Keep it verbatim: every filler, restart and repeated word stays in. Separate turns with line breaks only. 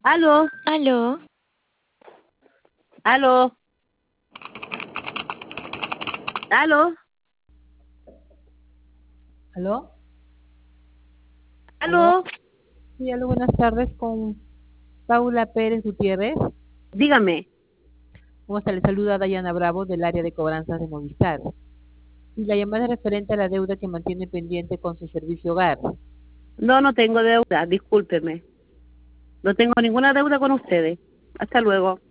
Aló,
Aló,
aló, aló,
¿Aló? ¿Aló?
aló,
Sí, aló, buenas tardes con Paula Pérez Gutiérrez.
dígame.
¿Cómo está? Le saluda Dayana Bravo del área de cobranzas de Movistar. Y la llamada es referente a la deuda que mantiene pendiente con su servicio hogar.
No, no tengo deuda, discúlpeme. No tengo ninguna deuda con ustedes. Hasta luego.